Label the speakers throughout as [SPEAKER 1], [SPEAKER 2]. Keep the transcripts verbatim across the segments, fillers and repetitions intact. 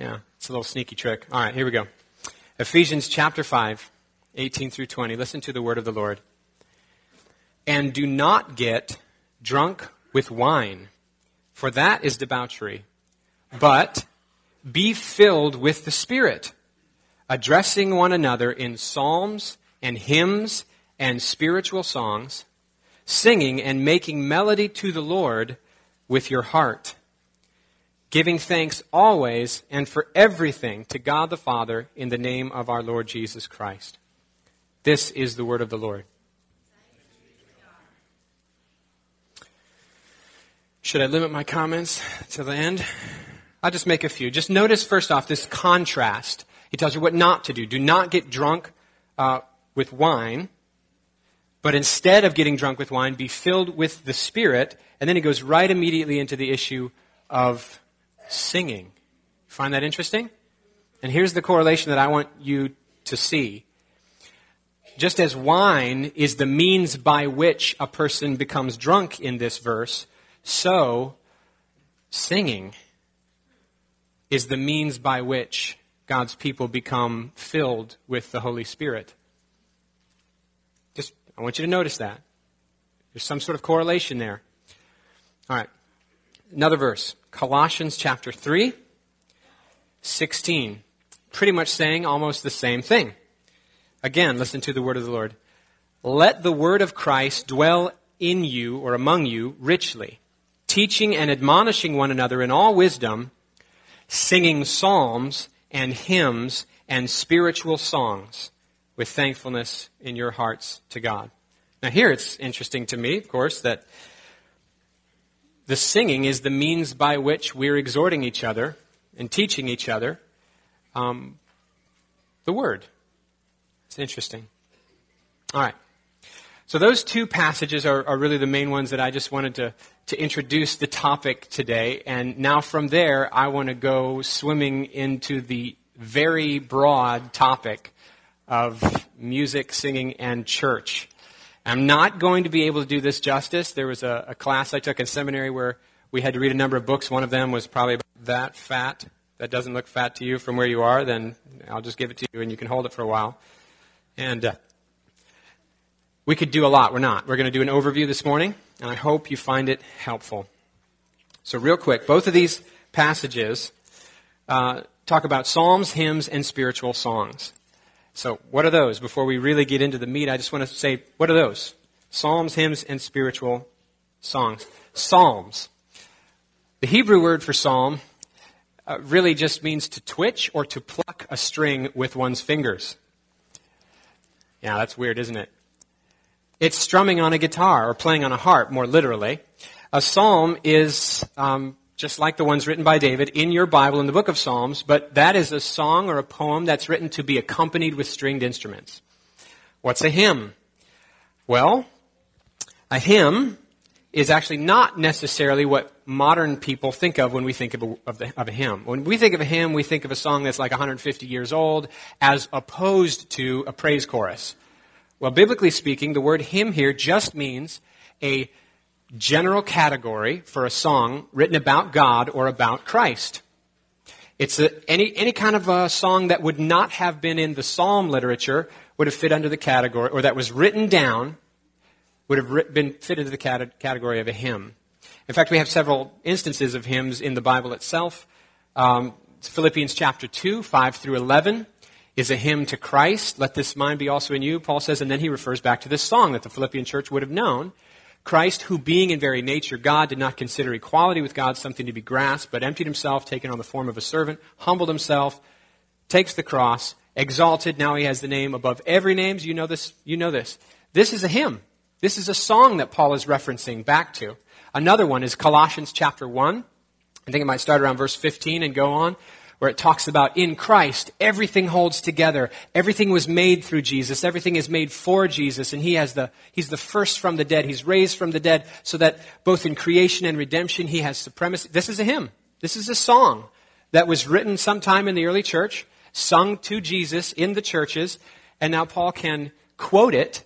[SPEAKER 1] Yeah, it's a little sneaky trick. All right, here we go. Ephesians chapter five, eighteen through twenty. Listen to the word of the Lord. And do not get drunk with wine, for that is debauchery, but be filled with the Spirit, addressing one another in psalms and hymns and spiritual songs, singing and making melody to the Lord with your heart, giving thanks always and for everything to God the Father in the name of our Lord Jesus Christ. This is the word of the Lord. Should I limit my comments to the end? I'll just make a few. Just notice first off this contrast. He tells you what not to do. Do not get drunk uh, with wine, but instead of getting drunk with wine, be filled with the Spirit. And then he goes right immediately into the issue of singing. Find that interesting? And here's the correlation that I want you to see. Just as wine is the means by which a person becomes drunk in this verse, so singing is the means by which God's people become filled with the Holy Spirit. Just, I want you to notice that. There's some sort of correlation there. All right. Another verse. Colossians chapter three, sixteen. Pretty much saying almost the same thing. Again, listen to the word of the Lord. Let the word of Christ dwell in you or among you richly, teaching and admonishing one another in all wisdom, singing psalms and hymns and spiritual songs with thankfulness in your hearts to God. Now here it's interesting to me, of course, that the singing is the means by which we're exhorting each other and teaching each other um, the Word. It's interesting. All right. So those two passages are, are really the main ones that I just wanted to, to introduce the topic today. And now from there, I want to go swimming into the very broad topic of music, singing, and church. I'm not going to be able to do this justice. There was a, a class I took in seminary where we had to read a number of books. One of them was probably about that fat. That doesn't look fat to you from where you are, then I'll just give it to you and you can hold it for a while. And uh, we could do a lot. We're not. We're going to do an overview this morning, and I hope you find it helpful. So real quick, both of these passages uh, talk about psalms, hymns, and spiritual songs. So what are those? Before we really get into the meat, I just want to say, what are those? Psalms, hymns, and spiritual songs. Psalms. The Hebrew word for psalm uh, really just means to twitch or to pluck a string with one's fingers. Yeah, that's weird, isn't it? It's strumming on a guitar or playing on a harp, more literally. A psalm is um, just like the ones written by David in your Bible in the book of Psalms, but that is a song or a poem that's written to be accompanied with stringed instruments. What's a hymn? Well, a hymn is actually not necessarily what modern people think of when we think of a, of, the, of a hymn. When we think of a hymn, we think of a song that's like one hundred fifty years old as opposed to a praise chorus. Well, biblically speaking, the word hymn here just means a general category for a song written about God or about Christ. It's a, any, any kind of a song that would not have been in the psalm literature would have fit under the category, or that was written down would have been fit into the category of a hymn. In fact, we have several instances of hymns in the Bible itself. Um, Philippians chapter two, five through eleven is a hymn to Christ. Let this mind be also in you, Paul says, and then he refers back to this song that the Philippian church would have known. Christ, who being in very nature God, did not consider equality with God something to be grasped, but emptied himself, taken on the form of a servant, humbled himself, takes the cross, exalted. Now he has the name above every name. You know this. You know this. This is a hymn. This is a song that Paul is referencing back to. Another one is Colossians chapter one. I think it might start around verse fifteen and go on, where it talks about in Christ, everything holds together. Everything was made through Jesus. Everything is made for Jesus. And he has the, he's the first from the dead. He's raised from the dead so that both in creation and redemption, he has supremacy. This is a hymn. This is a song that was written sometime in the early church, sung to Jesus in the churches. And now Paul can quote it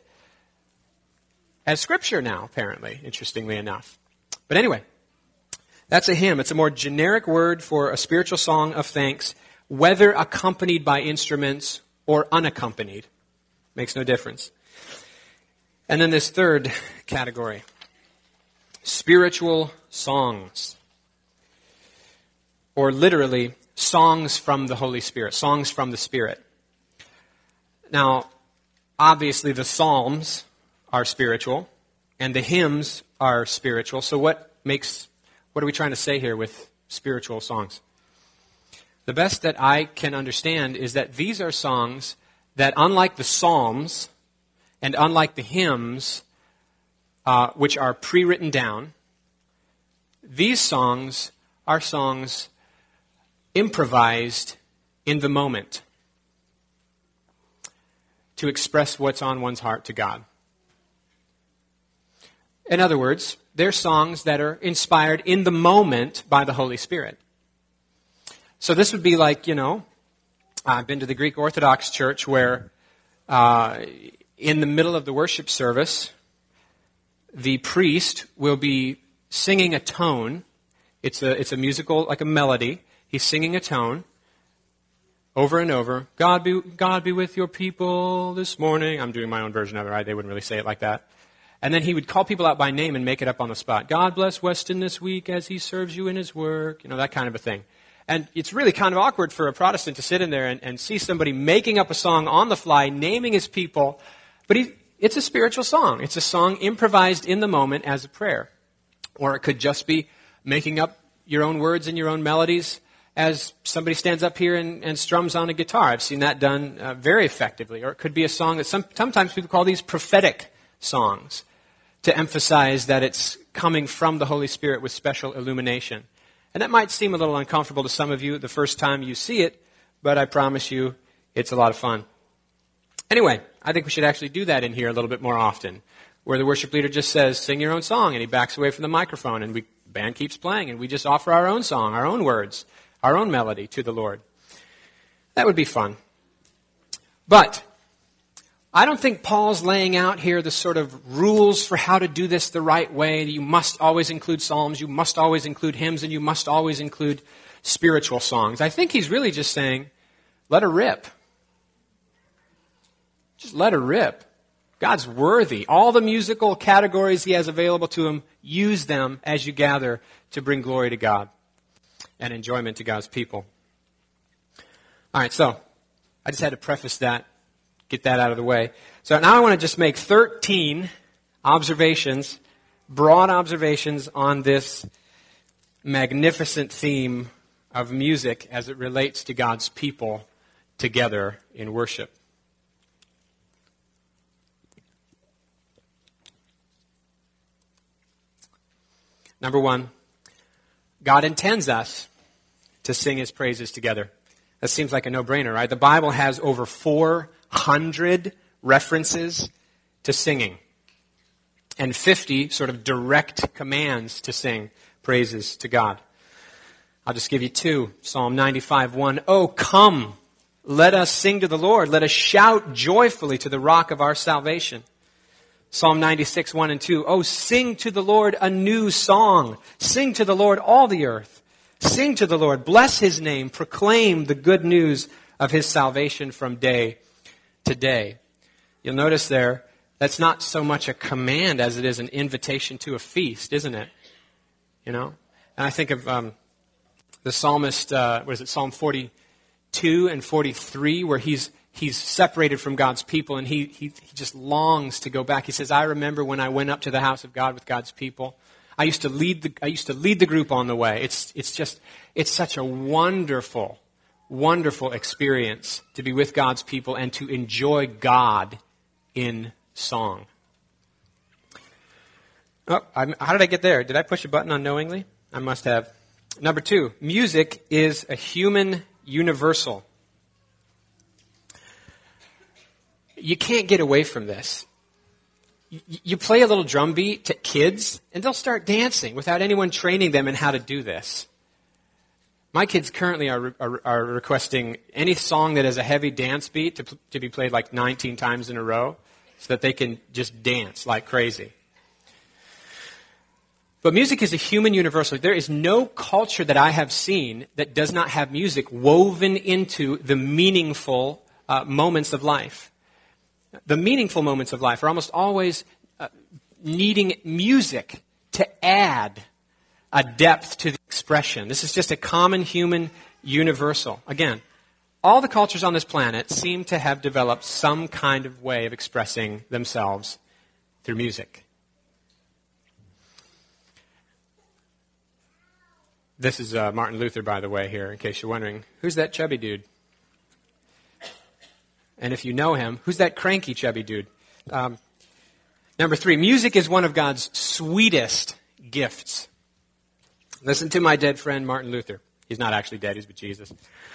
[SPEAKER 1] as scripture now, apparently, interestingly enough. But anyway, that's a hymn. It's a more generic word for a spiritual song of thanks. whether accompanied by instruments or unaccompanied. Makes no difference. And then this third category, spiritual songs, or literally songs from the Holy Spirit, songs from the Spirit. Now, obviously the Psalms are spiritual and the hymns are spiritual. So what makes, what are we trying to say here with spiritual songs? The best that I can understand is that these are songs that, unlike the Psalms and unlike the hymns, uh, which are pre-written down, these songs are songs improvised in the moment to express what's on one's heart to God. In other words, they're songs that are inspired in the moment by the Holy Spirit. So this would be like, you know, I've been to the Greek Orthodox Church where uh, in the middle of the worship service, the priest will be singing a tone. It's a, it's a musical, like a melody. He's singing a tone over and over. God be, God be with your people this morning. I'm doing my own version of it, right? They wouldn't really say it like that. And then he would call people out by name and make it up on the spot. God bless Weston this week as he serves you in his work. You know, that kind of a thing. And it's really kind of awkward for a Protestant to sit in there and, and see somebody making up a song on the fly, naming his people. But he, it's a spiritual song. It's a song improvised in the moment as a prayer. Or it could just be making up your own words and your own melodies as somebody stands up here and, and strums on a guitar. I've seen that done uh, very effectively. Or it could be a song that some, sometimes people call these prophetic songs to emphasize that it's coming from the Holy Spirit with special illumination. And that might seem a little uncomfortable to some of you the first time you see it, but I promise you it's a lot of fun. Anyway, I think we should actually do that in here a little bit more often, where the worship leader just says, sing your own song, and he backs away from the microphone, and we, the band keeps playing, and we just offer our own song, our own words, our own melody to the Lord. That would be fun. But I don't think Paul's laying out here the sort of rules for how to do this the right way. You must always include psalms, you must always include hymns, and you must always include spiritual songs. I think he's really just saying, let her rip. Just let her rip. God's worthy. All the musical categories he has available to him, use them as you gather to bring glory to God and enjoyment to God's people. All right, so I just had to preface that. Get that out of the way. So now I want to just make thirteen observations, broad observations on this magnificent theme of music as it relates to God's people together in worship. Number one, God intends us to sing his praises together. That seems like a no-brainer, right? The Bible has over four hundred references to singing and fifty sort of direct commands to sing praises to God. I'll just give you two. Psalm ninety-five, one. Oh, come, let us sing to the Lord. Let us shout joyfully to the rock of our salvation. Psalm ninety-six, one and two. Oh, sing to the Lord a new song. Sing to the Lord all the earth. Sing to the Lord. Bless his name. Proclaim the good news of his salvation from day to day. You'll notice there, that's not so much a command as it is an invitation to a feast, isn't it? You know? And I think of um, the psalmist, uh, what is it, Psalm forty-two and forty-three, where he's he's separated from God's people and he, he he just longs to go back. He says, I remember when I went up to the house of God with God's people. I used to lead the I used to lead the group on the way. It's it's just it's such a wonderful, wonderful experience to be with God's people and to enjoy God in song. Oh, I'm, how did I get there? Did I push a button unknowingly? I must have. Number two, music is a human universal. You can't get away from this. You play a little drum beat to kids, and they'll start dancing without anyone training them in how to do this. My kids currently are, are, are requesting any song that has a heavy dance beat to, to be played like nineteen times in a row so that they can just dance like crazy. But music is a human universal. There is no culture that I have seen that does not have music woven into the meaningful uh, moments of life. The meaningful moments of life are almost always uh, needing music to add a depth to the expression. This is just a common human universal. Again, all the cultures on this planet seem to have developed some kind of way of expressing themselves through music. This is uh, Martin Luther, by the way, here, in case you're wondering. Who's that chubby dude? And if you know him, who's that cranky chubby dude? Um, number three, music is one of God's sweetest gifts. Listen to my dead friend, Martin Luther. He's not actually dead, he's with Jesus.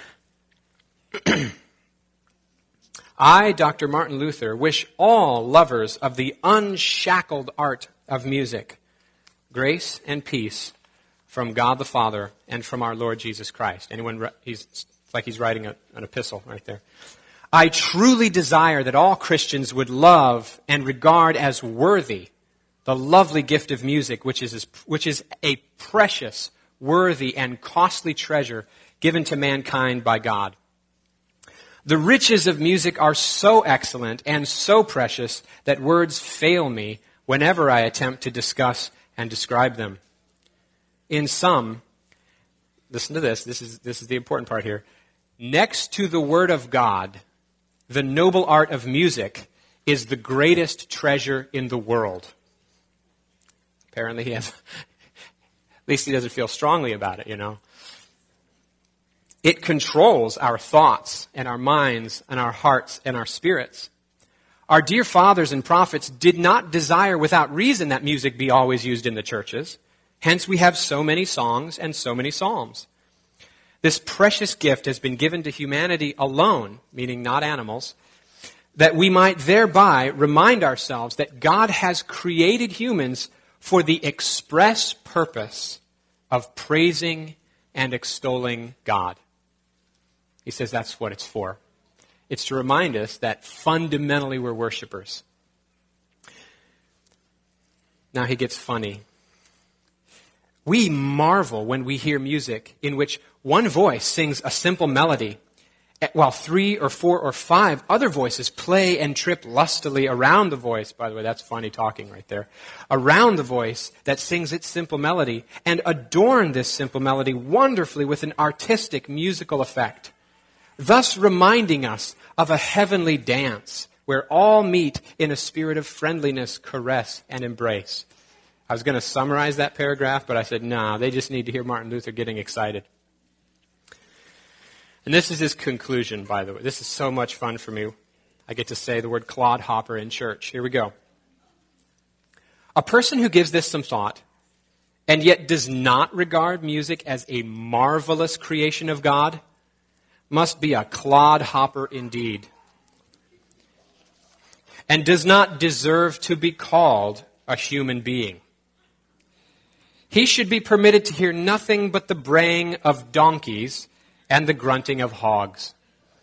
[SPEAKER 1] I, Doctor Martin Luther, wish all lovers of the unshackled art of music grace and peace from God the Father and from our Lord Jesus Christ. Anyone? He's it's like he's writing a, an epistle right there. I truly desire that all Christians would love and regard as worthy the lovely gift of music, which is which is a precious, worthy, and costly treasure given to mankind by God. The riches of music are so excellent and so precious that words fail me whenever I attempt to discuss and describe them. In sum, listen to this, this is, this is the important part here. Next to the Word of God, the noble art of music is the greatest treasure in the world. Apparently he has, at least he doesn't feel strongly about it, you know. It controls our thoughts and our minds and our hearts and our spirits. Our dear fathers and prophets did not desire without reason that music be always used in the churches. Hence we have so many songs and so many psalms. This precious gift has been given to humanity alone, meaning not animals, that we might thereby remind ourselves that God has created humans for the express purpose of praising and extolling God. He says that's what it's for. It's to remind us that fundamentally we're worshipers. Now he gets funny. We marvel when we hear music in which one voice sings a simple melody, while three or four or five other voices play and trip lustily around the voice. By the way, that's funny talking right there. Around the voice that sings its simple melody and adorn this simple melody wonderfully with an artistic musical effect, thus reminding us of a heavenly dance where all meet in a spirit of friendliness, caress, and embrace. I was going to summarize that paragraph, but I said, nah, they just need to hear Martin Luther getting excited. And this is his conclusion, by the way. This is so much fun for me. I get to say the word clodhopper in church. Here we go. A person who gives this some thought and yet does not regard music as a marvelous creation of God must be a clodhopper indeed, and does not deserve to be called a human being. He should be permitted to hear nothing but the braying of donkeys and the grunting of hogs.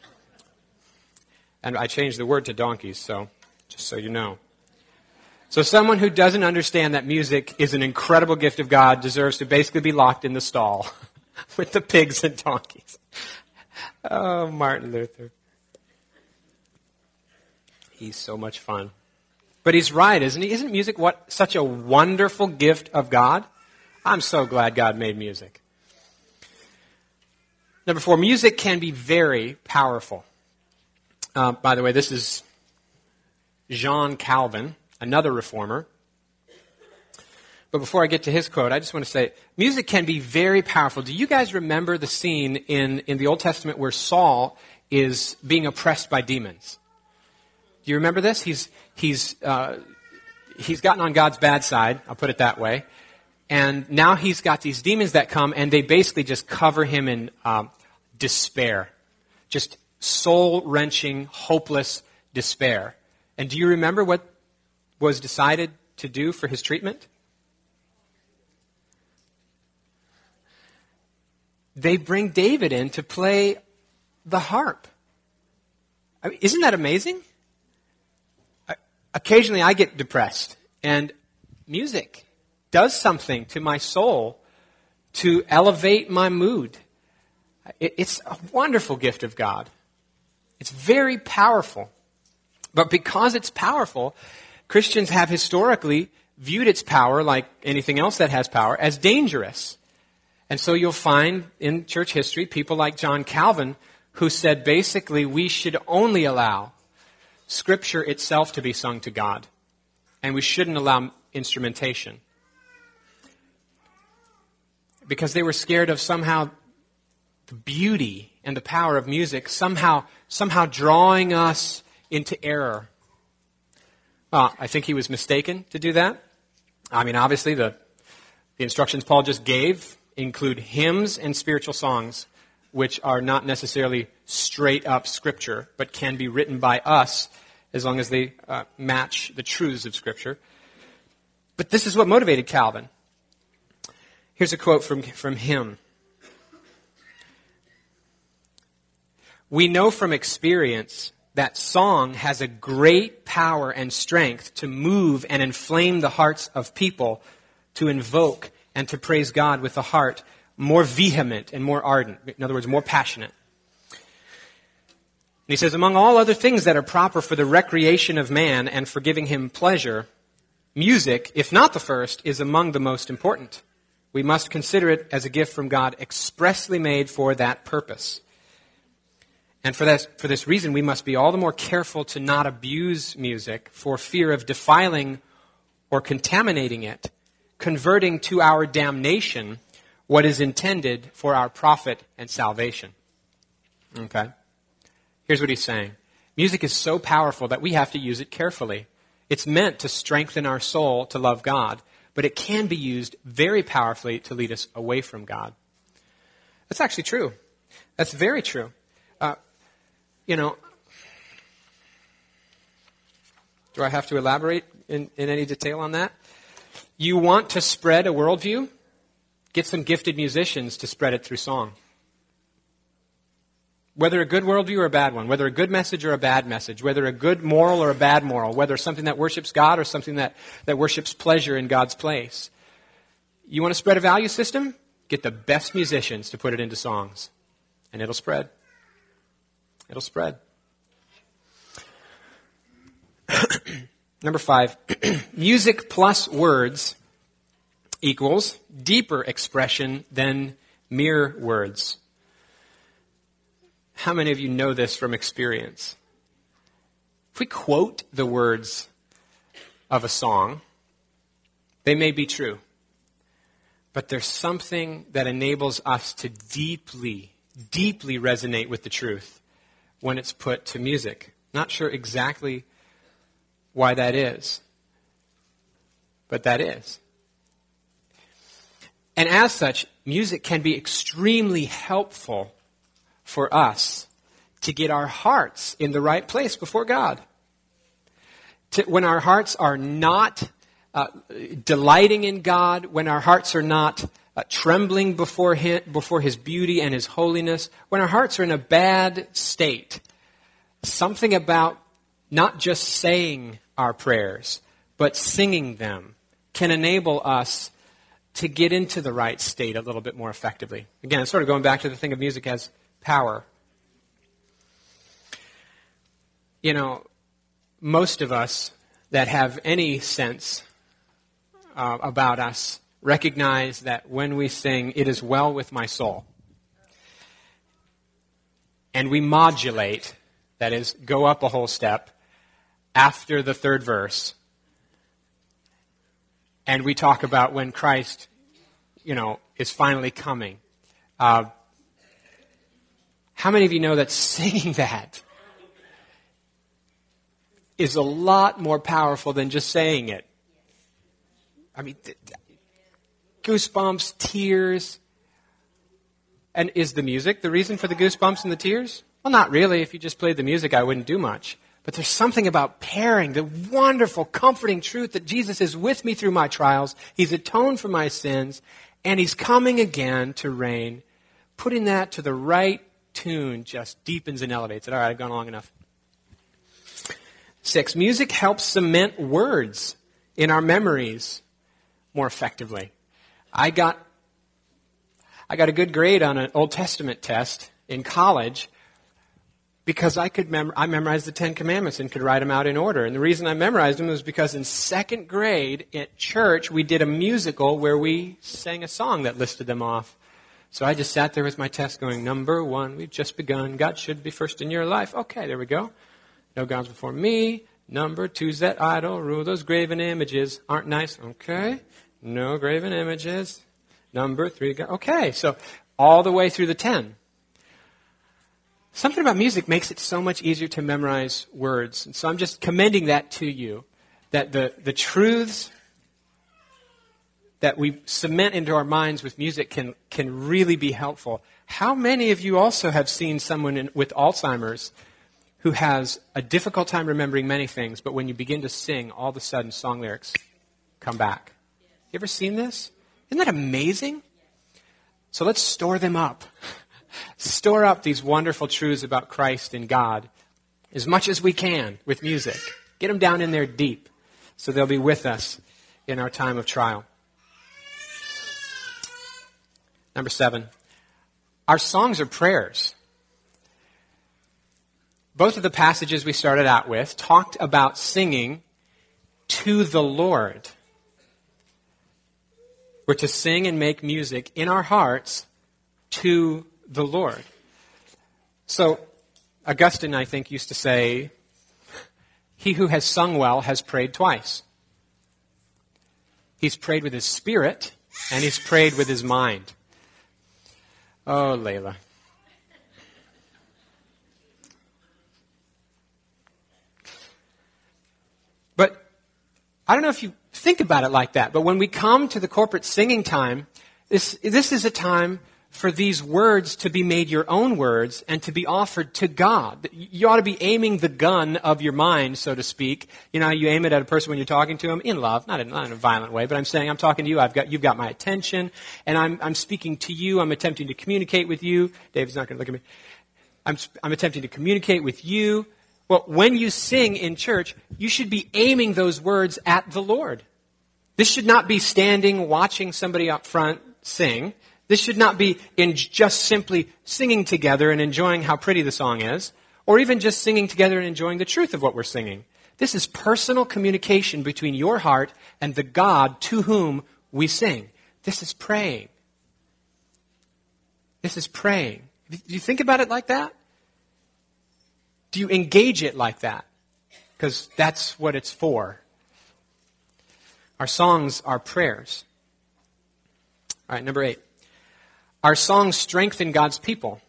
[SPEAKER 1] And I changed the word to donkeys, so just so you know. So someone who doesn't understand that music is an incredible gift of God deserves to basically be locked in the stall with the pigs and donkeys. Oh, Martin Luther. He's so much fun. But he's right, isn't he? Isn't music what such a wonderful gift of God? I'm so glad God made music. Number four, music can be very powerful. Uh, by the way, this is John Calvin, another reformer. But before I get to his quote, I just want to say, music can be very powerful. Do you guys remember the scene in, in the Old Testament where Saul is being oppressed by demons? Do you remember this? He's, he's, uh, he's gotten on God's bad side, I'll put it that way. And now he's got these demons that come, and they basically just cover him in um, despair. Just soul-wrenching, hopeless despair. And do you remember what was decided to do for his treatment? They bring David in to play the harp. I mean, isn't that amazing? I, occasionally I get depressed, and music does something to my soul to elevate my mood. It, it's a wonderful gift of God. It's very powerful. But because it's powerful, Christians have historically viewed its power, like anything else that has power, as dangerous. And so you'll find in church history people like John Calvin who said basically we should only allow Scripture itself to be sung to God, and we shouldn't allow instrumentation. Because they were scared of somehow the beauty and the power of music somehow somehow drawing us into error. Well, I think he was mistaken to do that. I mean, obviously, the, the instructions Paul just gave include hymns and spiritual songs, which are not necessarily straight up Scripture, but can be written by us as long as they uh, match the truths of Scripture. But this is what motivated Calvin. Here's a quote from, from him. We know from experience that song has a great power and strength to move and inflame the hearts of people, to invoke and to praise God with a heart more vehement and more ardent. In other words, more passionate. And he says, among all other things that are proper for the recreation of man and for giving him pleasure, music, if not the first, is among the most important. We must consider it as a gift from God expressly made for that purpose. And for this, for this reason, we must be all the more careful to not abuse music for fear of defiling or contaminating it, converting to our damnation what is intended for our profit and salvation. Okay? Here's what he's saying. Music is so powerful that we have to use it carefully. It's meant to strengthen our soul to love God, but it can be used very powerfully to lead us away from God. That's actually true. That's very true. Uh, you know, do I have to elaborate in, in any detail on that? You want to spread a worldview? Get some gifted musicians to spread it through song. Whether a good worldview or a bad one, whether a good message or a bad message, whether a good moral or a bad moral, whether something that worships God or something that, that worships pleasure in God's place. You want to spread a value system? Get the best musicians to put it into songs, and it'll spread. It'll spread. Number five, music plus words equals deeper expression than mere words. How many of you know this from experience? If we quote the words of a song, they may be true, but there's something that enables us to deeply, deeply resonate with the truth when it's put to music. Not sure exactly why that is, but that is. And as such, music can be extremely helpful for us to get our hearts in the right place before God. To, when our hearts are not uh, delighting in God, when our hearts are not uh, trembling before him, before His beauty and His holiness, when our hearts are in a bad state, something about not just saying our prayers, but singing them can enable us to get into the right state a little bit more effectively. Again, it's sort of going back to the thing of music as power. You know, most of us that have any sense uh, about us recognize that when we sing, "It is well with my soul," and we modulate, that is, go up a whole step after the third verse, and we talk about when Christ, you know, is finally coming. Uh, how many of you know that singing that is a lot more powerful than just saying it? I mean, th- th- goosebumps, tears. And is the music the reason for the goosebumps and the tears? Well, not really. If you just played the music, I wouldn't do much. But there's something about pairing the wonderful, comforting truth that Jesus is with me through my trials. He's atoned for my sins, and He's coming again to reign. Putting that to the right tune just deepens and elevates it. All right, I've gone long enough. Six, music helps cement words in our memories more effectively. I got I got a good grade on an Old Testament test in college because I could mem- I memorized the Ten Commandments and could write them out in order. And the reason I memorized them was because in second grade at church we did a musical where we sang a song that listed them off. So I just sat there with my test going, number one, we've just begun. God should be first in your life. Okay, there we go. No gods before me. Number two's that idol rule. Those graven images aren't nice. Okay. No graven images. Number three. Okay, so all the way through the ten. Something about music makes it so much easier to memorize words. And so I'm just commending that to you, that the, the truths that we cement into our minds with music can, can really be helpful. How many of you also have seen someone in, with Alzheimer's who has a difficult time remembering many things, but when you begin to sing, all of a sudden song lyrics come back? You ever seen this? Isn't that amazing? So let's store them up. Store up these wonderful truths about Christ and God as much as we can with music. Get them down in there deep so they'll be with us in our time of trial. Number seven, our songs are prayers. Both of the passages we started out with talked about singing to the Lord. We're to sing and make music in our hearts to the Lord. So, Augustine, I think, used to say, he who has sung well has prayed twice. He's prayed with his spirit, and he's prayed with his mind. Oh, Layla. But I don't know if you think about it like that, but when we come to the corporate singing time, this, this is a time for these words to be made your own words and to be offered to God. You ought to be aiming the gun of your mind, so to speak. You know, you aim it at a person when you're talking to them in love, not in, not in a violent way, but I'm saying I'm talking to you. I've got you've got my attention, and I'm I'm speaking to you. I'm attempting to communicate with you. David's not going to look at me. I'm I'm attempting to communicate with you. Well, when you sing in church, you should be aiming those words at the Lord. This should not be standing watching somebody up front sing. This should not be in just simply singing together and enjoying how pretty the song is, or even just singing together and enjoying the truth of what we're singing. This is personal communication between your heart and the God to whom we sing. This is praying. This is praying. Do you think about it like that? Do you engage it like that? Because that's what it's for. Our songs are prayers. All right, number eight. Our songs strengthen God's people.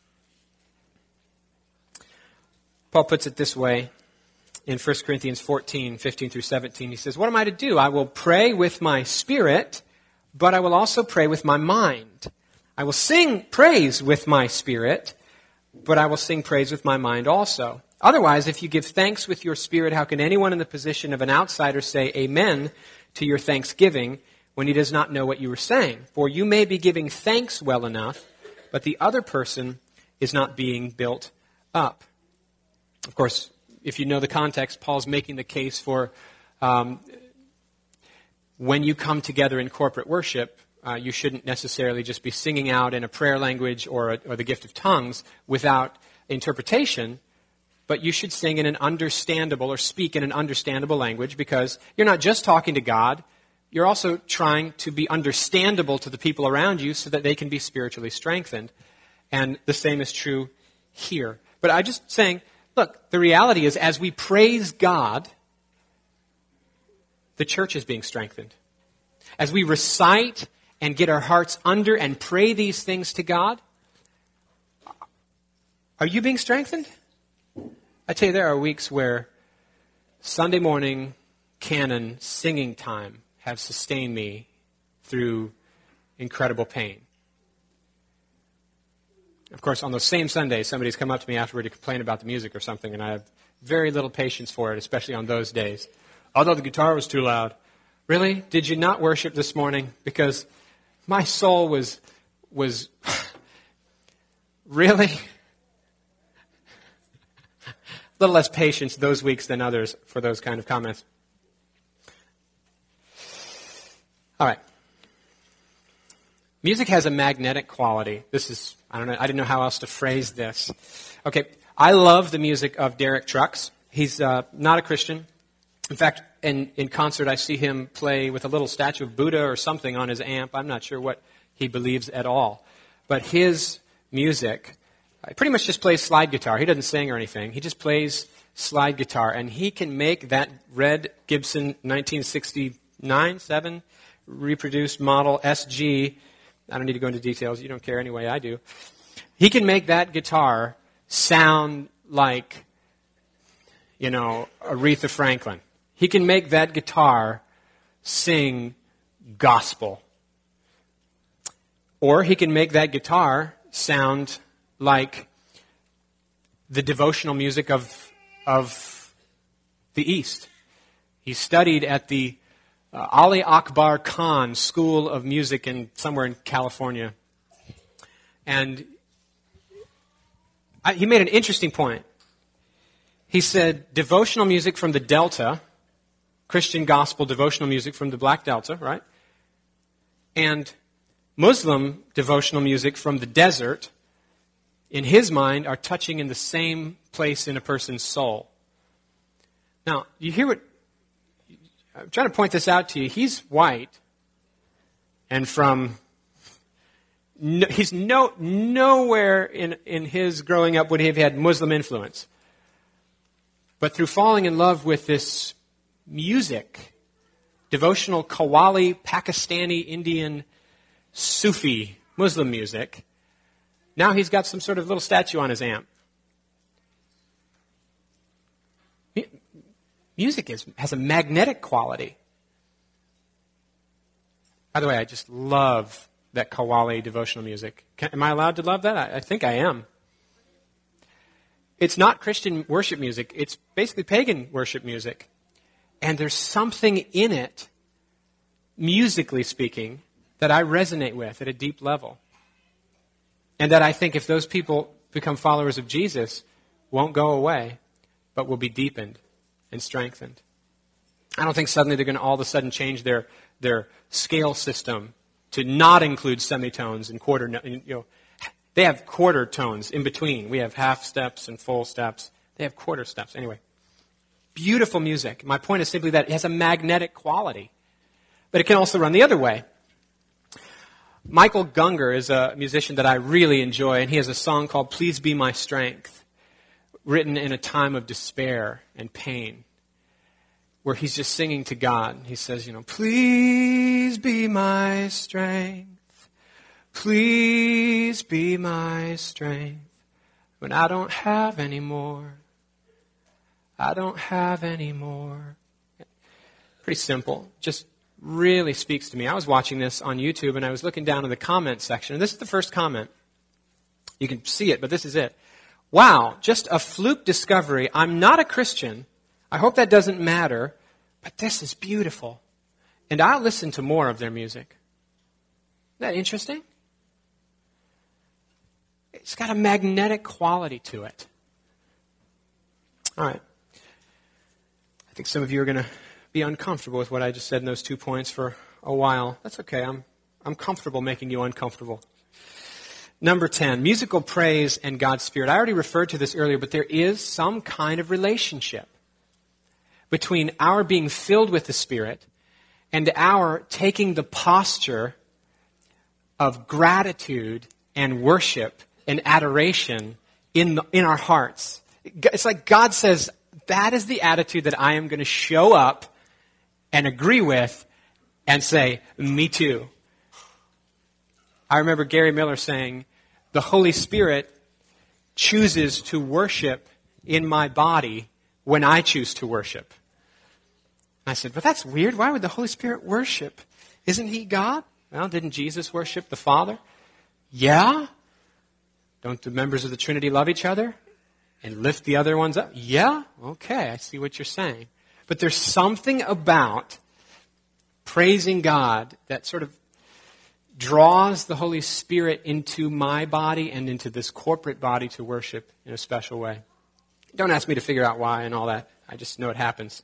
[SPEAKER 1] Paul puts it this way in First Corinthians fourteen, fifteen through seventeen. He says, "What am I to do? I will pray with my spirit, but I will also pray with my mind. I will sing praise with my spirit, but I will sing praise with my mind also. Otherwise, if you give thanks with your spirit, how can anyone in the position of an outsider say amen to your thanksgiving when he does not know what you are saying? For you may be giving thanks well enough, but the other person is not being built up." Of course, if you know the context, Paul's making the case for um, when you come together in corporate worship, uh, you shouldn't necessarily just be singing out in a prayer language or, a, or the gift of tongues without interpretation, but you should sing in an understandable or speak in an understandable language, because you're not just talking to God, you're also trying to be understandable to the people around you so that they can be spiritually strengthened. And the same is true here. But I'm just saying, look, the reality is as we praise God, the church is being strengthened. As we recite and get our hearts under and pray these things to God, are you being strengthened? I tell you, there are weeks where Sunday morning canon singing time have sustained me through incredible pain. Of course, on those same Sundays, somebody's come up to me afterward to complain about the music or something, and I have very little patience for it, especially on those days. I thought the guitar was too loud. Really? Did you not worship this morning? Because my soul was, was really a little less patience those weeks than others for those kind of comments. All right. Music has a magnetic quality. This is, I don't know, I didn't know how else to phrase this. Okay, I love the music of Derek Trucks. He's uh, not a Christian. In fact, in, in concert, I see him play with a little statue of Buddha or something on his amp. I'm not sure what he believes at all. But his music, he pretty much just plays slide guitar. He doesn't sing or anything. He just plays slide guitar. And he can make that red Gibson nineteen sixty-nine, seven reproduced model S G. I don't need to go into details. You don't care anyway. I do. He can make that guitar sound like, you know, Aretha Franklin. He can make that guitar sing gospel. Or he can make that guitar sound like the devotional music of, of the East. He studied at the uh, Ali Akbar Khan School of Music in somewhere in California. And I, he made an interesting point. He said devotional music from the Delta, Christian gospel devotional music from the Black Delta, right? And Muslim devotional music from the desert, in his mind, are touching in the same place in a person's soul. Now, you hear what... I'm trying to point this out to you. He's white, and from... No, he's no nowhere in, in his growing up would he have had Muslim influence. But through falling in love with this music, devotional Qawwali, Pakistani, Indian, Sufi Muslim music, now he's got some sort of little statue on his amp. Music is, has a magnetic quality. By the way, I just love that Qawwali devotional music. Can, am I allowed to love that? I, I think I am. It's not Christian worship music. It's basically pagan worship music. And there's something in it, musically speaking, that I resonate with at a deep level. And that I think if those people become followers of Jesus, won't go away, but will be deepened and strengthened. I don't think suddenly they're going to all of a sudden change their, their scale system to not include semitones and quarter, you know, they have quarter tones in between. We have half steps and full steps. They have quarter steps. Anyway, beautiful music. My point is simply that it has a magnetic quality, but it can also run the other way. Michael Gungor is a musician that I really enjoy, and he has a song called Please Be My Strength, written in a time of despair and pain, where he's just singing to God. He says, you know, please be my strength. Please be my strength when I don't have any more. I don't have any more. Pretty simple. Just really speaks to me. I was watching this on YouTube and I was looking down in the comment section. And this is the first comment. You can see it, but this is it. Wow, just a fluke discovery. I'm not a Christian. I hope that doesn't matter, but this is beautiful. And I'll listen to more of their music. Isn't that interesting? It's got a magnetic quality to it. All right. I think some of you are going to be uncomfortable with what I just said in those two points for a while. That's okay. I'm I'm comfortable making you uncomfortable. Number ten, musical praise and God's Spirit. I already referred to this earlier, but there is some kind of relationship between our being filled with the Spirit and our taking the posture of gratitude and worship and adoration in the, in our hearts. It's like God says, that is the attitude that I am going to show up and agree with and say, me too. I remember Gary Miller saying, the Holy Spirit chooses to worship in my body when I choose to worship. I said, but that's weird. Why would the Holy Spirit worship? Isn't he God? Well, didn't Jesus worship the Father? Yeah. Don't the members of the Trinity love each other and lift the other ones up? Yeah. Okay, I see what you're saying. But there's something about praising God that sort of draws the Holy Spirit into my body and into this corporate body to worship in a special way. Don't ask me to figure out why and all that. I just know it happens.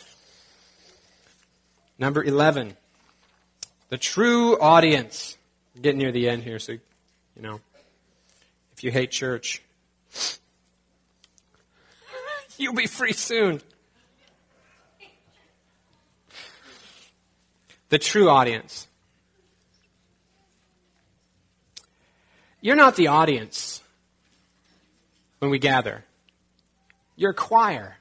[SPEAKER 1] Number eleven, the true audience. We're getting near the end here, so, you know, if you hate church, you'll be free soon. The true audience. You're not the audience when we gather. You're a choir.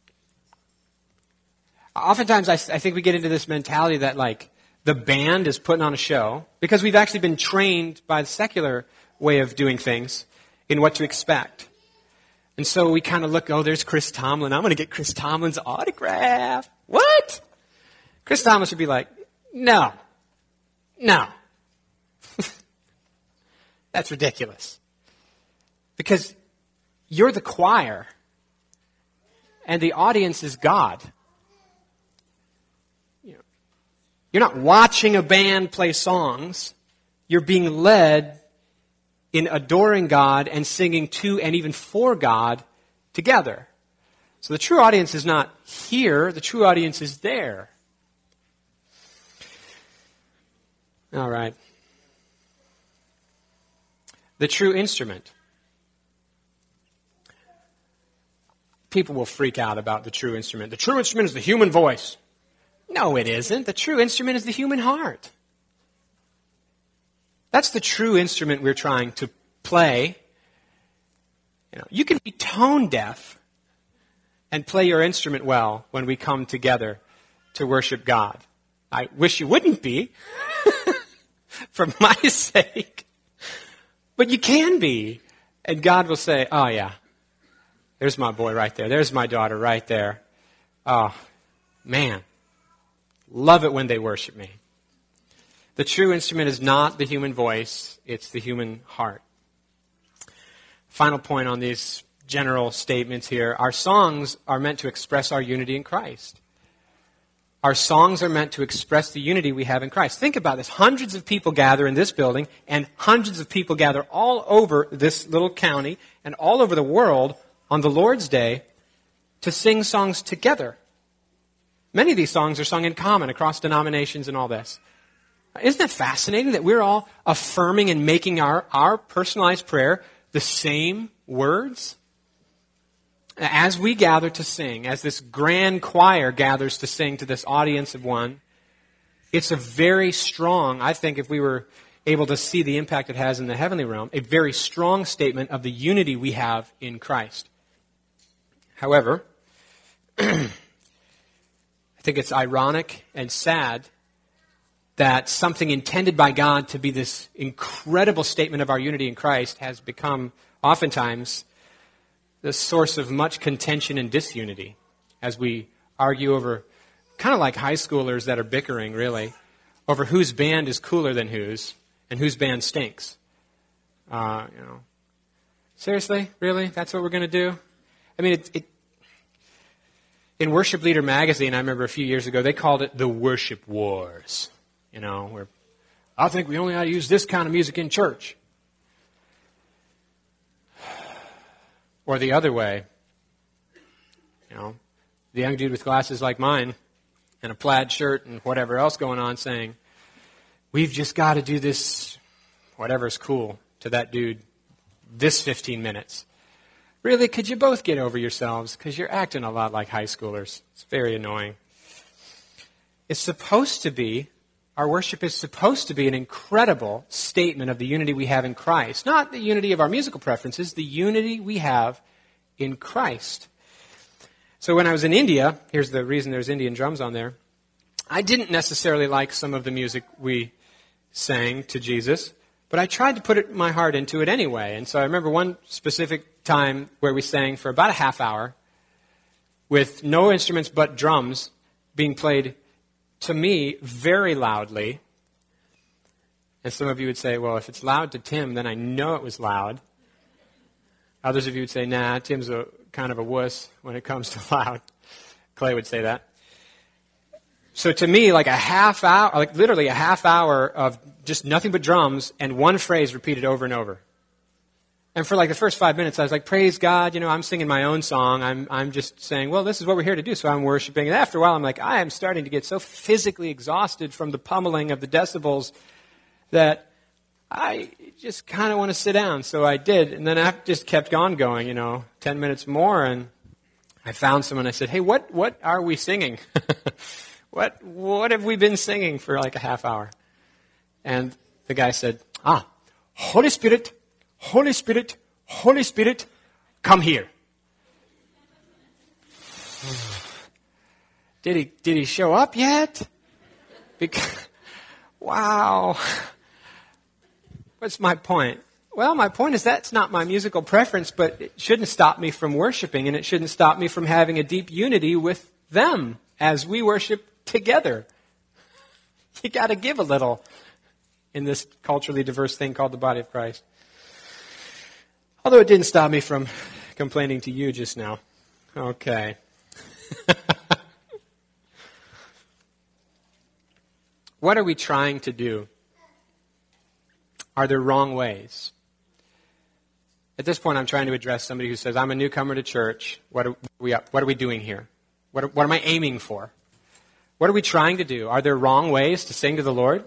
[SPEAKER 1] Oftentimes I, I think we get into this mentality that like the band is putting on a show because we've actually been trained by the secular way of doing things in what to expect. And so we kind of look, oh, there's Chris Tomlin. I'm going to get Chris Tomlin's autograph. What? Chris Tomlin should be like, no, no. That's ridiculous. Because you're the choir and the audience is God. You know, you're not watching a band play songs. You're being led in adoring God and singing to and even for God together. So the true audience is not here. The true audience is there. All right. The true instrument. People will freak out about the true instrument. The true instrument is the human voice. No, it isn't. The true instrument is the human heart. That's the true instrument we're trying to play. You know, you can be tone deaf and play your instrument well when we come together to worship God. I wish you wouldn't be, for my sake. But you can be. And God will say, oh yeah, there's my boy right there. There's my daughter right there. Oh, man. Love it when they worship me. The true instrument is not the human voice, it's the human heart. Final point on these general statements here. Our songs are meant to express our unity in Christ. Our songs are meant to express the unity we have in Christ. Think about this. Hundreds of people gather in this building, and hundreds of people gather all over this little county and all over the world on the Lord's Day to sing songs together. Many of these songs are sung in common across denominations and all this. Isn't it fascinating that we're all affirming and making our, our personalized prayer the same words? As we gather to sing, as this grand choir gathers to sing to this audience of one, it's a very strong, I think if we were able to see the impact it has in the heavenly realm, a very strong statement of the unity we have in Christ. However, I think it's ironic and sad that something intended by God to be this incredible statement of our unity in Christ has become oftentimes the source of much contention and disunity as we argue over, kind of like high schoolers that are bickering, really, over whose band is cooler than whose and whose band stinks. Uh, you know, seriously, really, that's what we're going to do? I mean, it, it, in Worship Leader magazine, I remember a few years ago, they called it the Worship Wars. You know, where I think we only ought to use this kind of music in church. Or the other way, you know, the young dude with glasses like mine and a plaid shirt and whatever else going on saying, we've just got to do this, whatever's cool to that dude, this fifteen minutes. Really, could you both get over yourselves? Because you're acting a lot like high schoolers. It's very annoying. It's supposed to be, our worship is supposed to be an incredible statement of the unity we have in Christ. Not the unity of our musical preferences, the unity we have in Christ. So when I was in India, here's the reason there's Indian drums on there, I didn't necessarily like some of the music we sang to Jesus, but I tried to put it, my heart into it anyway. And so I remember one specific time where we sang for about a half hour with no instruments but drums being played to me very loudly. And some of you would say, well, if it's loud to Tim, then I know it was loud. Others of you would say, nah, Tim's a kind of a wuss when it comes to loud. Clay would say that. So to me, like a half hour, like literally a half hour of just nothing but drums and one phrase repeated over and over. And for like the first five minutes, I was like, praise God, you know, I'm singing my own song. I'm I'm just saying, well, this is what we're here to do, so I'm worshiping. And after a while, I'm like, I am starting to get so physically exhausted from the pummeling of the decibels that I just kind of want to sit down. So I did. And then I just kept on going, you know, ten minutes more. And I found someone. I said, hey, what, what are we singing? what, what have we been singing for like a half hour? And the guy said, ah, Holy Spirit, Holy Spirit, Holy Spirit, come here. Did he, did he show up yet? Because, wow. What's my point? Well, my point is that's not my musical preference, but it shouldn't stop me from worshiping, and it shouldn't stop me from having a deep unity with them as we worship together. You got to give a little in this culturally diverse thing called the body of Christ. Although it didn't stop me from complaining to you just now. Okay. What are we trying to do? Are there wrong ways? At this point, I'm trying to address somebody who says, I'm a newcomer to church. What are we, what are we doing here? What, are, what am I aiming for? What are we trying to do? Are there wrong ways to sing to the Lord?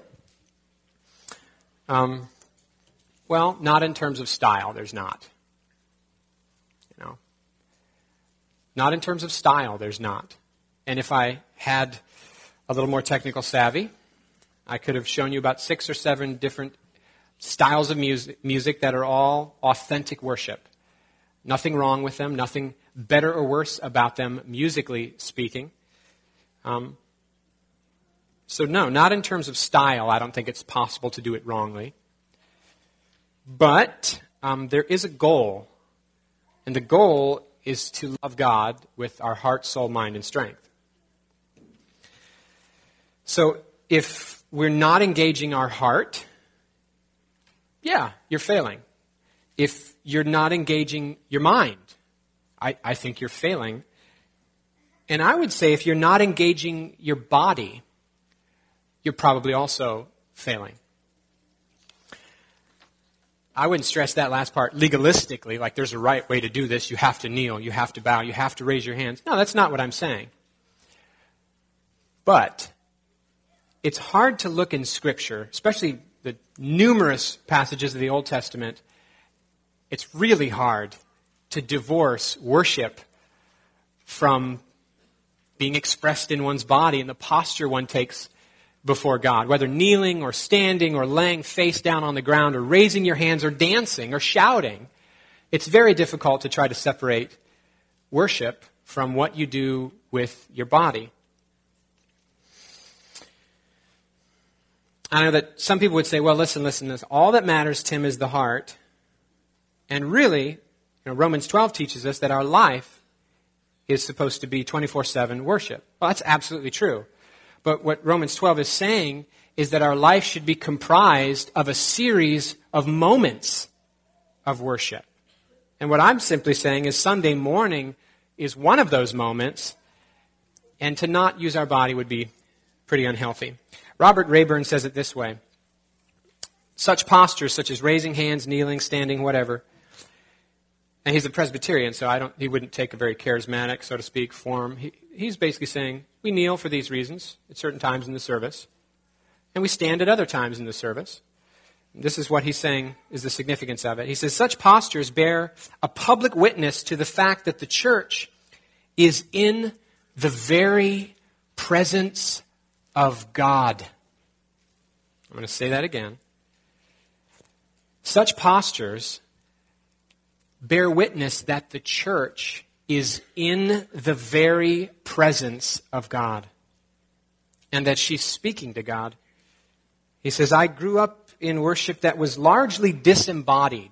[SPEAKER 1] Um, well, not in terms of style. There's not. You know, not in terms of style. There's not. And if I had a little more technical savvy, I could have shown you about six or seven different styles of music, music that are all authentic worship. Nothing wrong with them, nothing better or worse about them, musically speaking. Um, so no, not in terms of style. I don't think it's possible to do it wrongly. But um, there is a goal, and the goal is to love God with our heart, soul, mind, and strength. So if we're not engaging our heart, yeah, you're failing. If you're not engaging your mind, I, I think you're failing. And I would say if you're not engaging your body, you're probably also failing. I wouldn't stress that last part legalistically, like there's a right way to do this. You have to kneel, you have to bow, you have to raise your hands. No, that's not what I'm saying. But it's hard to look in Scripture, especially the numerous passages of the Old Testament. It's really hard to divorce worship from being expressed in one's body and the posture one takes before God, whether kneeling or standing or laying face down on the ground or raising your hands or dancing or shouting. It's very difficult to try to separate worship from what you do with your body. I know that some people would say, well, listen, listen, this, all that matters, Tim, is the heart. And really, you know, Romans twelve teaches us that our life is supposed to be twenty-four seven worship. Well, that's absolutely true. But what Romans twelve is saying is that our life should be comprised of a series of moments of worship. And what I'm simply saying is Sunday morning is one of those moments, and to not use our body would be pretty unhealthy. Robert Rayburn says it this way. Such postures, such as raising hands, kneeling, standing, whatever. And he's a Presbyterian, so I don't. He wouldn't take a very charismatic, so to speak, form. He, he's basically saying, we kneel for these reasons at certain times in the service, and we stand at other times in the service. This is what he's saying is the significance of it. He says, such postures bear a public witness to the fact that the church is in the very presence of God. I'm going to say that again. Such postures bear witness that the church is in the very presence of God and that she's speaking to God. He says, I grew up in worship that was largely disembodied.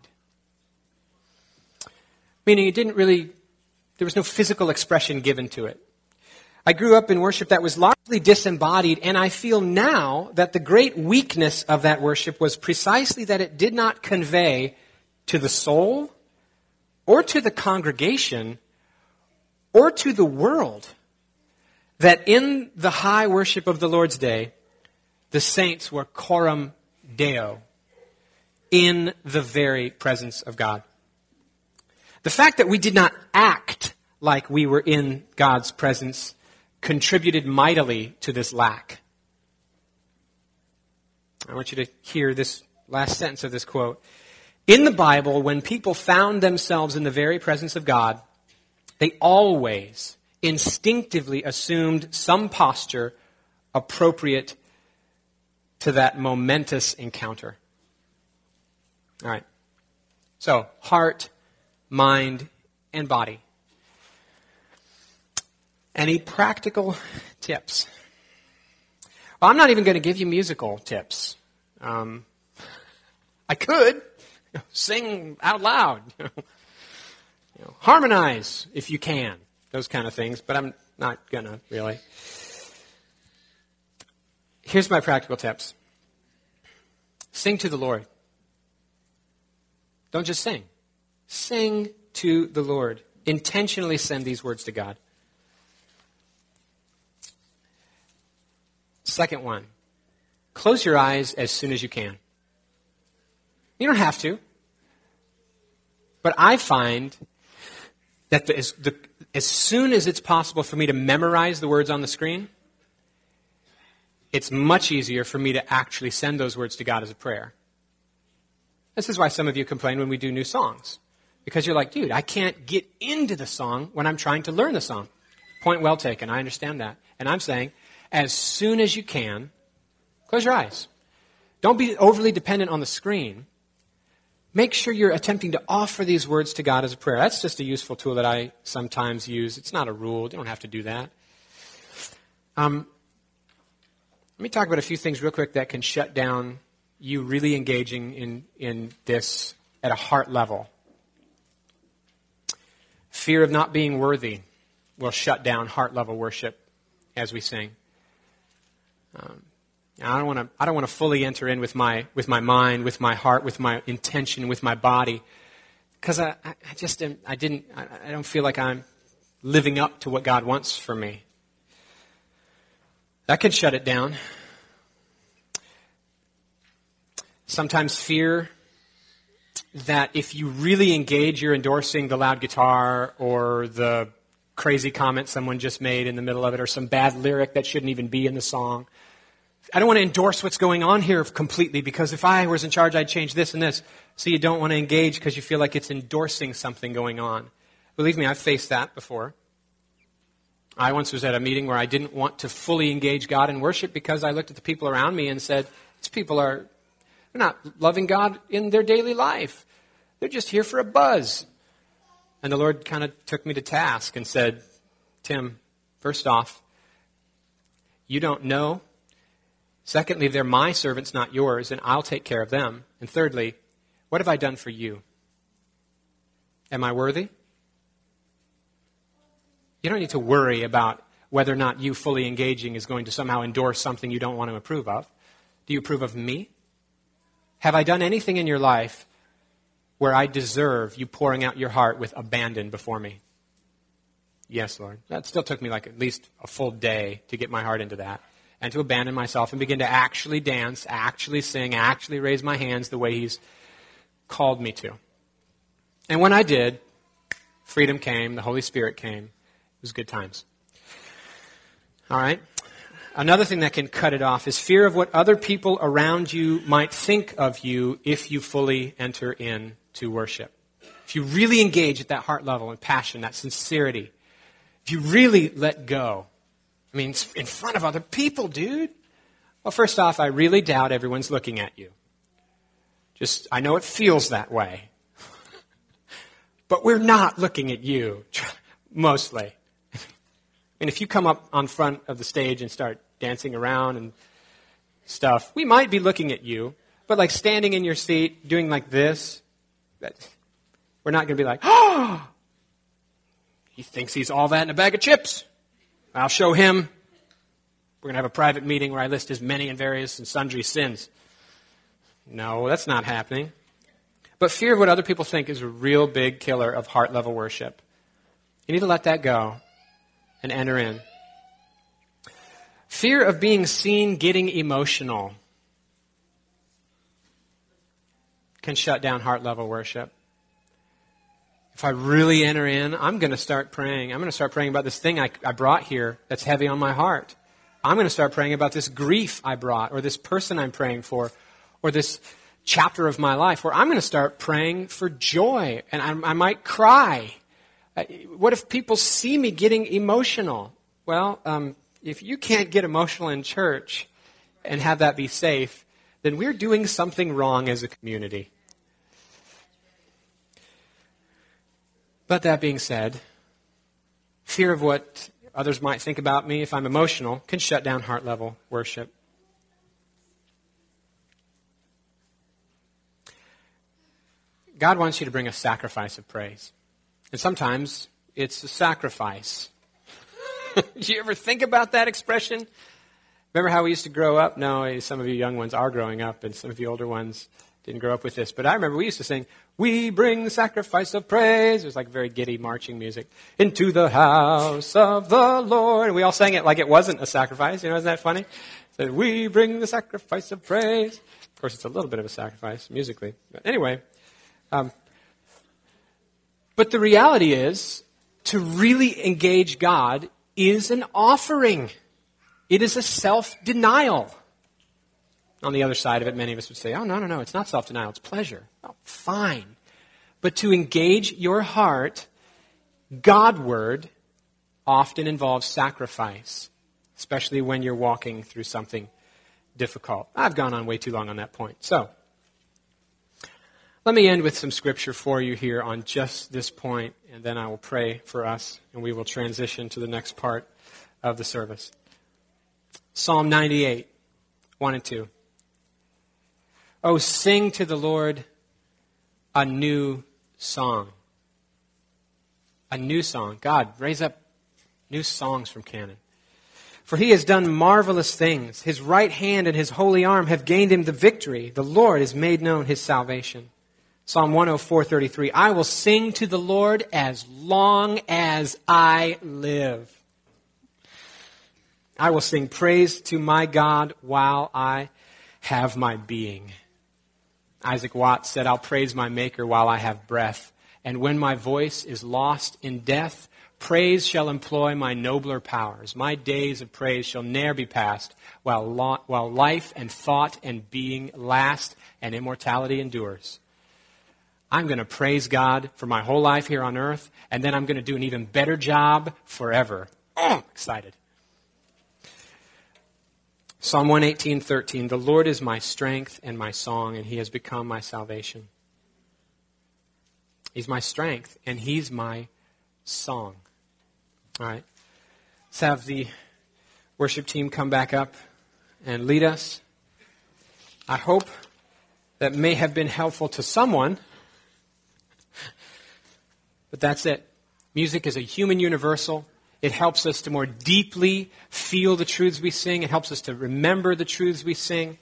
[SPEAKER 1] Meaning it didn't really, there was no physical expression given to it. I grew up in worship that was largely disembodied, and I feel now that the great weakness of that worship was precisely that it did not convey to the soul or to the congregation or to the world that in the high worship of the Lord's Day, the saints were coram Deo, in the very presence of God. The fact that we did not act like we were in God's presence contributed mightily to this lack. I want you to hear this last sentence of this quote. In the Bible, when people found themselves in the very presence of God, they always instinctively assumed some posture appropriate to that momentous encounter. All right. So, heart, mind, and body. Any practical tips? Well, I'm not even going to give you musical tips. Um, I could. You know, sing out loud. You know, you know, harmonize if you can. Those kind of things. But I'm not going to really. Here's my practical tips. Sing to the Lord. Don't just sing. Sing to the Lord. Intentionally send these words to God. Second one, close your eyes as soon as you can. You don't have to. But I find that the, as, the, as soon as it's possible for me to memorize the words on the screen, it's much easier for me to actually send those words to God as a prayer. This is why some of you complain when we do new songs. Because you're like, dude, I can't get into the song when I'm trying to learn the song. Point well taken. I understand that. And I'm saying, as soon as you can, close your eyes. Don't be overly dependent on the screen. Make sure you're attempting to offer these words to God as a prayer. That's just a useful tool that I sometimes use. It's not a rule. You don't have to do that. Um, let me talk about a few things real quick that can shut down you really engaging in, in this at a heart level. Fear of not being worthy will shut down heart level worship as we sing. Um, I don't want to. I don't want to fully enter in with my with my mind, with my heart, with my intention, with my body, because I, I just am, I didn't. I, I don't feel like I'm living up to what God wants for me. That could shut it down. Sometimes fear that if you really engage, you're endorsing the loud guitar or the crazy comment someone just made in the middle of it, or some bad lyric that shouldn't even be in the song. I don't want to endorse what's going on here completely, because if I was in charge, I'd change this and this. So you don't want to engage because you feel like it's endorsing something going on. Believe me, I've faced that before. I once was at a meeting where I didn't want to fully engage God in worship because I looked at the people around me and said, these people are they're not loving God in their daily life. They're just here for a buzz. And the Lord kind of took me to task and said, Tim, first off, you don't know. Secondly, they're my servants, not yours, and I'll take care of them. And thirdly, what have I done for you? Am I worthy? You don't need to worry about whether or not you fully engaging is going to somehow endorse something you don't want to approve of. Do you approve of me? Have I done anything in your life where I deserve you pouring out your heart with abandon before me? Yes, Lord. That still took me like at least a full day to get my heart into that and to abandon myself and begin to actually dance, actually sing, actually raise my hands the way He's called me to. And when I did, freedom came, the Holy Spirit came. It was good times. All right. Another thing that can cut it off is fear of what other people around you might think of you if you fully enter into worship. If you really engage at that heart level and passion, that sincerity, if you really let go, I mean, it's in front of other people, dude. Well, first off, I really doubt everyone's looking at you. Just, I know it feels that way. But we're not looking at you, mostly. And if you come up on front of the stage and start dancing around and stuff, we might be looking at you. But like standing in your seat, doing like this, that, we're not going to be like, oh, he thinks he's all that in a bag of chips. I'll show him. We're going to have a private meeting where I list his many and various and sundry sins. No, that's not happening. But fear of what other people think is a real big killer of heart level worship. You need to let that go and enter in. Fear of being seen getting emotional can shut down heart level worship. If I really enter in, I'm going to start praying. I'm going to start praying about this thing I, I brought here that's heavy on my heart. I'm going to start praying about this grief I brought, or this person I'm praying for, or this chapter of my life where I'm going to start praying for joy, and I, I might cry. Uh, what if people see me getting emotional? Well, um, if you can't get emotional in church and have that be safe, then we're doing something wrong as a community. But that being said, fear of what others might think about me if I'm emotional can shut down heart-level worship. God wants you to bring a sacrifice of praise. And sometimes it's a sacrifice. Did you ever think about that expression? Remember how we used to grow up? No, some of you young ones are growing up, and some of you older ones didn't grow up with this. But I remember we used to sing, "We bring the sacrifice of praise." It was like very giddy marching music. "Into the house of the Lord." And we all sang it like it wasn't a sacrifice. You know, isn't that funny? Said, "We bring the sacrifice of praise." Of course, it's a little bit of a sacrifice musically. But anyway, um, but the reality is, to really engage God is an offering. It is a self-denial. On the other side of it, many of us would say, oh, no, no, no, it's not self-denial, it's pleasure. Oh, fine. But to engage your heart Godward often involves sacrifice, especially when you're walking through something difficult. I've gone on way too long on that point. So, let me end with some scripture for you here on just this point, and then I will pray for us, and we will transition to the next part of the service. Psalm ninety-eight, one and two. Oh, sing to the Lord a new song. A new song. God, raise up new songs from canon. For he has done marvelous things. His right hand and his holy arm have gained him the victory. The Lord has made known his salvation. Psalm one oh four, thirty-three. I will sing to the Lord as long as I live. I will sing praise to my God while I have my being. Isaac Watts said, I'll praise my Maker while I have breath. And when my voice is lost in death, praise shall employ my nobler powers. My days of praise shall ne'er be past, while, lo- while life and thought and being last and immortality endures. I'm going to praise God for my whole life here on earth, and then I'm going to do an even better job forever. Oh, I'm excited. Psalm one eighteen, thirteen. The Lord is my strength and my song, and he has become my salvation. He's my strength, and he's my song. All right. Let's have the worship team come back up and lead us. I hope that may have been helpful to someone. But that's it. Music is a human universal. It helps us to more deeply feel the truths we sing. It helps us to remember the truths we sing.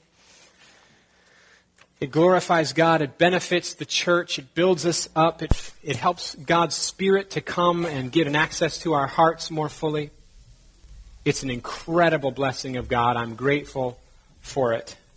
[SPEAKER 1] It glorifies God. It benefits the church. It builds us up. It, it helps God's Spirit to come and give an access to our hearts more fully. It's an incredible blessing of God. I'm grateful for it.